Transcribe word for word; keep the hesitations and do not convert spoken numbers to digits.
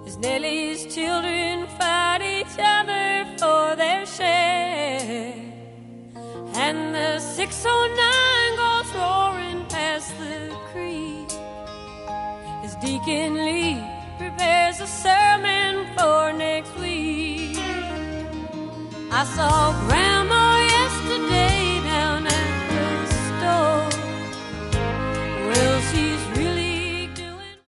as Nellie's children fight each other for their share, and the six oh nine goes roaring past the creek as Deacon Lee prepares a sermon for next week. I saw Grandma